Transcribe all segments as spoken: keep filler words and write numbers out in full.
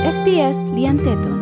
S B S Lianteton.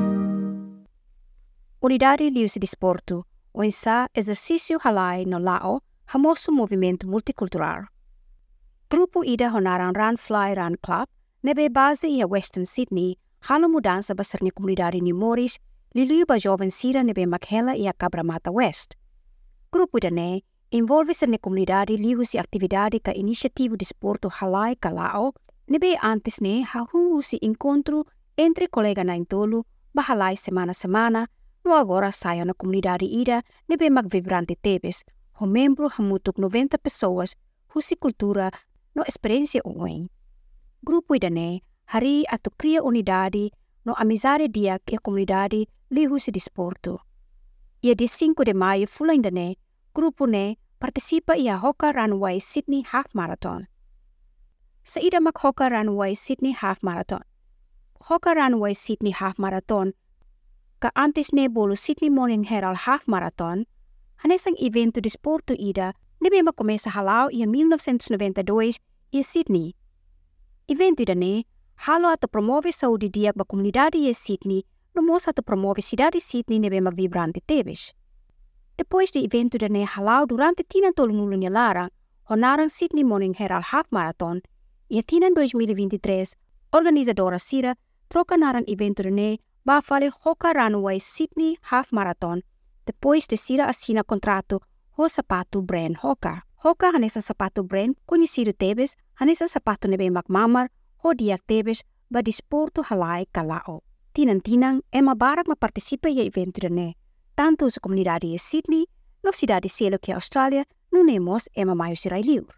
Unidade Lius de Desporto, o insa exercício halai no lao, hamoso movimento multicultural. Grupo ida honaran Run Fly Run Club, nebe base ia Western Sydney, halo mudança basarnya comunidade New Morris, liliu ba jovem sira nebe Makhela ia Cabramatta West. Grupo ida ne, envolve serna comunidade liu si atividade ka inisiativo desporto halai ka lao, nebe antes ne hahu si encontro entre colega na intolo, bahalai semana-semana, no agora saia na comunidade ida, nebe magvibrante tebes, ho membro hamutuk noventa pessoas, husi cultura, no experiência ueng. Grupo ida ne, hari atu cria unidade, no amizade dia que a comunidade liu si desporto. Ia de cinco de maio fula ainda ne, grupo ne, participa ia Hoka Runway Sydney Half Marathon. Sa ida mag Hoka Runway Sydney Half Marathon. Hoka Runway Sydney Half Marathon, ka antes ne bolo Sydney Morning Herald Half Marathon, hanesang evento desporto ida, nebe makomesa halau ia mil novecentos e noventa e dois ia Sydney. Evento ida ne, halo ato promove saúde diak ba comunidade ia Sydney, no moça ato promove cidade Sydney nebe magvibrante tebes. Depois de evento ida ne halau durante tinan tolunulu lara, honaran Sydney Morning Herald Half Marathon, ia tinan dois mil e vinte e três, organizadora Sira, troca naran evento ida ne, ba fale Hoka Runway Sydney Half Marathon, depois de Sira assina contrato ho sapato brand Hoka. Hoka hanesa sapato brand conhecido tebes, hanesa sapato nebe magmamar, ho diak tebes, ba desporto halai kalao. Tinan-tinang, ema barak ma participa ia evento ida ne, tanto sa comunidade e Sydney, no cidade selo que Australia, no nemos ema maio sirai liur.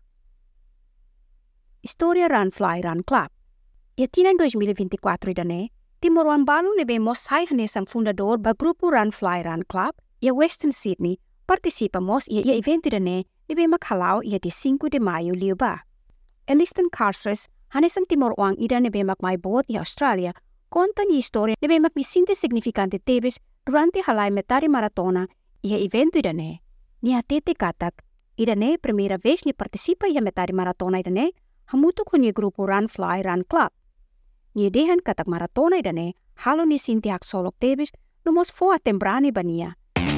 História Run Fly Run Club. Ia tinan dois mil e vinte e quatro ida ne, Timoruan Balu nebe mos sai hanesang fundador ba grupo Run Fly Run Club, ia Western Sydney, participa mos ia, ia evento ida ne, nebe makhalau ia de cinco de maio liu ba. Eliston Carstres, hanesang Timoruan ida nebe makmai boat ia Australia, conta ni história nebe makmisinte significante tebes durante halai metade maratona ia evento ida ne. Ni hatete katak, ida ne primeira vez ni participa ia metade maratona ida ne, hamutu ko ni grupo Run Fly Run Club. Ni dehan katak maratona ida ne, halo ni sinti hak solok tebes, numos fo atembrani bania.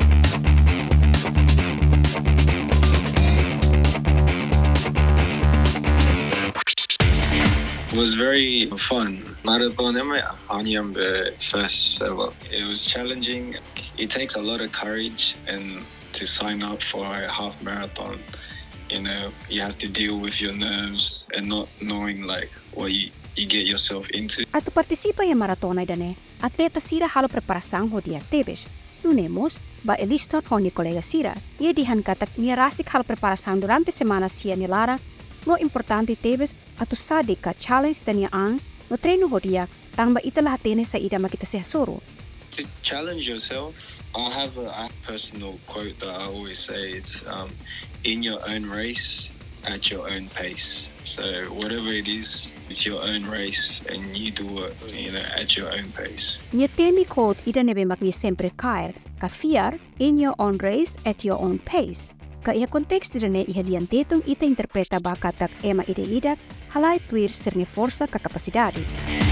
It was very fun. Marathon am I hanyam be first ever. It was challenging. It takes a lot of courage and to sign up for a half marathon. You know, you have to deal with your nerves and not knowing like what you, you get yourself into. Ato participa ia maratona ida ne, atleta Sira halo preparação ho diak tebes. Nunemos, ba Eliston ho ni colega Sira, ia dihan katak ni rasik halo preparação durante semana sia ni lara, no importante tebes ato sadi ka challenge dania ang, no treino ho diak, tang ba ita lahatene sa ida makita siya soro. To challenge yourself, I have a, a personal quote that I always say. It's um, in your own race, at your own pace. So whatever it is, it's your own race and you do it, you know, at your own pace. Nia temi quote ida nebe magni sempre kair, ka fiar, in your own race, at your own pace. Ka iha konteks ida ne iha liantetong ita interpreta ba katak ema ide idak, halai tuir serni forsa ka kapasidade.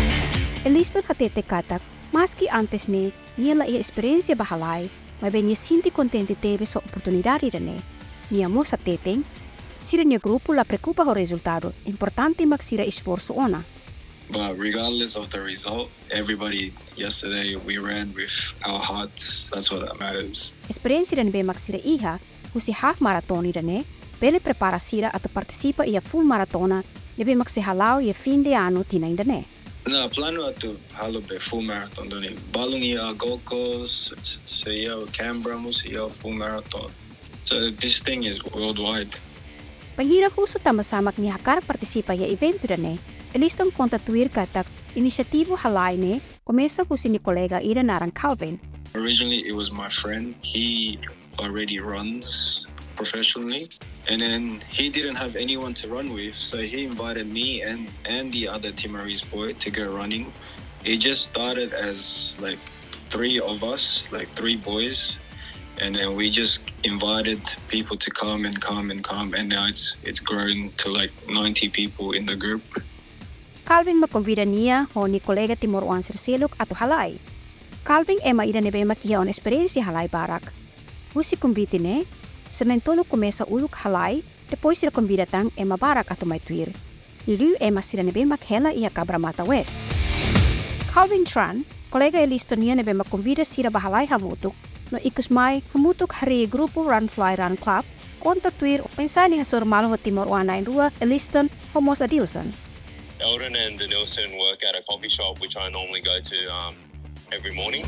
Eliston hatete katak, maski antes ne, nia la iha experiencia bahalai, mas bem nia sinti contente tebe sa oportunidade ida ne. Nia mo sa teteng, sira nia grupo la preocupa ho resultado, importante magsira esforço ona. But regardless of the result, everybody yesterday we ran with our hearts. That's what that matters. Experiência ida nebe magsira iha, husi half marathon ida ne, bele prepara sira ato participa ia full maratona, nebe magsihalau ia fin de ano tina ida ne. No, plano ato halo be full marathon doni. Balong ia Gold Coast, sa ia Canberra mo sa ia full marathon. So this thing is worldwide. Panghira huso tamasamak ni hakar partisipa ia evento ida ne, elistong konta tuir katak inisiativo halai ne, komesa husi ni kolega ida narang Calvin. Originally it was my friend. He already runs professionally, and then he didn't have anyone to run with, so he invited me and and the other Timorese boy to go running. It just started as like three of us, like three boys, and then we just invited people to come and come and come, and now it's it's grown to like ninety people in the group. Calvin makonvida niya ho ni kolega Timor Uan Sirseluk ato halay. Calvin ema ida nebe makiha on experiência halay barak. Husi kumbiti ne, senin tolo começa uluk halay, depois sila kumbida tang ema barak ato may tuir. Lilu ema sila nebe makhela iya Cabramatta West. Calvin Tran, kolega elisto niya nebe makonvida sila bahalay hamutuk, no ikus may hamutuk hari grupo Run Fly Run Club, konta tuir o pensani nga sormalo ho Timor Uan na rua eliston homos adilson. Eldon and Denilson work at a coffee shop, which I normally go to um, every morning.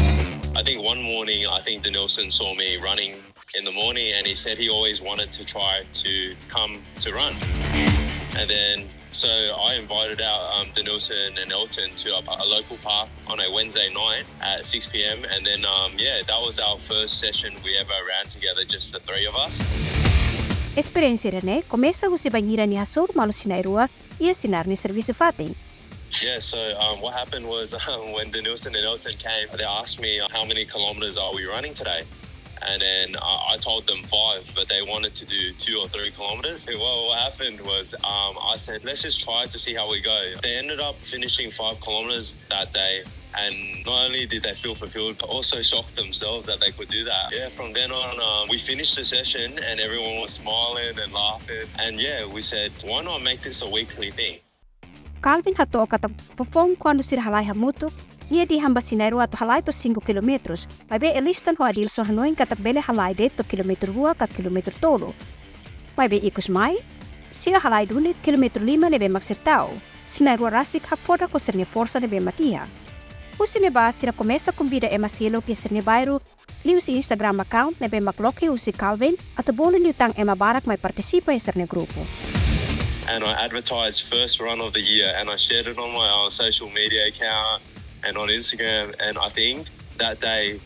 I think one morning, I think Denilson saw me running in the morning, and he said he always wanted to try to come to run. And then, so I invited out um, Denilson and Elton to a, a local park on a Wednesday night at six p.m. And then, um, yeah, that was our first session we ever ran together, just the three of us. Experiência ne, começa husi bangira ni hasor malo sinairua, ia sinar ni serviço fating. Yeah, so um, what happened was um, when Denilson and Elton came, they asked me uh, how many kilometers are we running today? And then uh, I told them five, but they wanted to do two or three kilometers. Well, what happened was um, I said, let's just try to see how we go. They ended up finishing five kilometers that day. And not only did they feel fulfilled, but also shocked themselves that they could do that. Yeah, from then on, um, we finished the session and everyone was smiling and laughing. And yeah, we said, why not make this a weekly thing? Calvin hato katag perform quando sir halay hamutuk, ia di hamba sinairu ato halay to five kilometros, may be elistan ho adilso hanoin katag bele halay de to kilometro rua kat kilometro tolo. May be ikus mai, sila halay dunit kilometro lima nebe magsirtao, sinairu rasik hak foda ko sirne forsa nebe makiha. Husi neba sila começa kumbida ema silo ki sirne bayru, liu si Instagram account nebe makloke usi Calvin ato bolo liu tang ema barak may partisipa e sirne grupo. And I advertised first run of the year, and I shared it on my uh, social media account and on Instagram. And I think that day,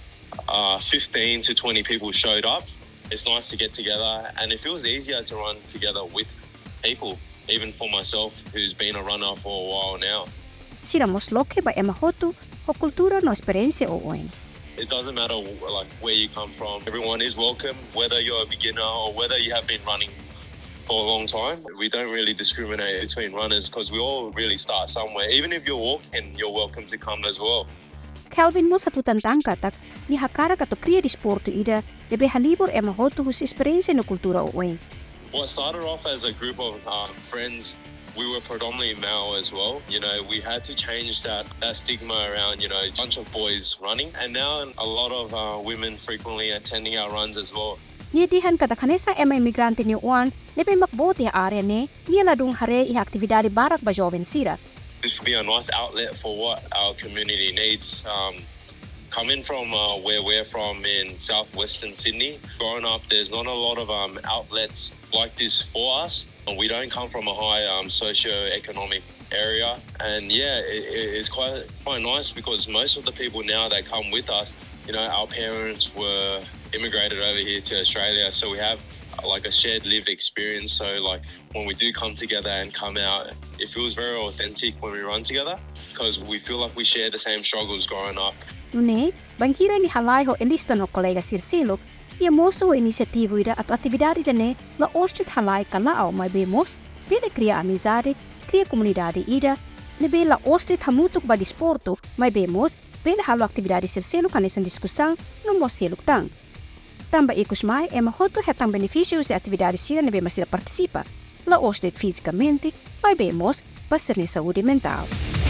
uh, fifteen to twenty people showed up. It's nice to get together, and it feels easier to run together with people, even for myself, who's been a runner for a while now. Sila mosloke ba ema hotu ho kultura no experiência o oin. It doesn't matter like where you come from. Everyone is welcome, whether you're a beginner or whether you have been running for a long time. We don't really discriminate between runners because we all really start somewhere. Even if you're walking, you're welcome to come as well. Calvin mo sa tutantang katak, ni hakara kato kriya di sporto ida, debe halibor ema hotu hus experiência no kultura o oin. Well, it started off as a group of uh, friends. We were predominantly male as well. You know, we had to change that, that stigma around, you know, a bunch of boys running. And now a lot of uh, women frequently attending our runs as well. Nidihan katakanesa ema imigrante ni Uan, nebe makbote area ne, niya ladung hare i aktividade barak ba joven sira. This would be a nice outlet for what our community needs. Um, coming from uh, where we're from in southwestern Sydney, growing up, there's not a lot of um, outlets like this for us. We don't come from a high um, socio-economic area. And yeah, it, it's quite, quite nice because most of the people now that come with us, you know, our parents were immigrated over here to Australia, so we have uh, like a shared lived experience. So like when we do come together and come out, it feels very authentic when we run together because we feel like we share the same struggles growing up. Nune, banghira ni halay ho elista no kolega Sirsilok, ia moso o inisiativo ida ato atividade ida ne la ostrit halay kalao may bemos, pede kria amizade, kria komunidade ida, nebe la ostrit hamutuk ba disporto, may bemos, pede halo aktividade Sirsilok kanesan diskusang no mo silok tang. Tamba ikus mai ema hotu hetang benefício se atividade sira nebe masira participa, la ostrit fisicamente, may bemos, pasir ni saúde mental.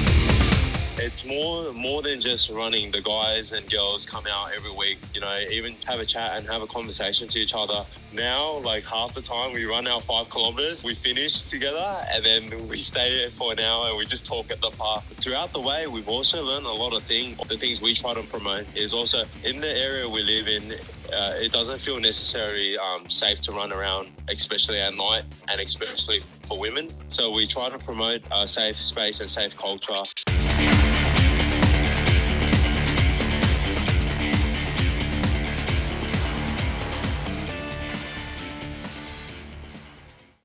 It's more more than just running. The guys and girls come out every week, you know, even have a chat and have a conversation to each other. Now, like half the time we run our five kilometers, we finish together and then we stay there for an hour and we just talk at the park. Throughout the way, we've also learned a lot of things. The things we try to promote is also in the area we live in, uh, it doesn't feel necessarily um, safe to run around, especially at night and especially for women. So we try to promote a safe space and safe culture.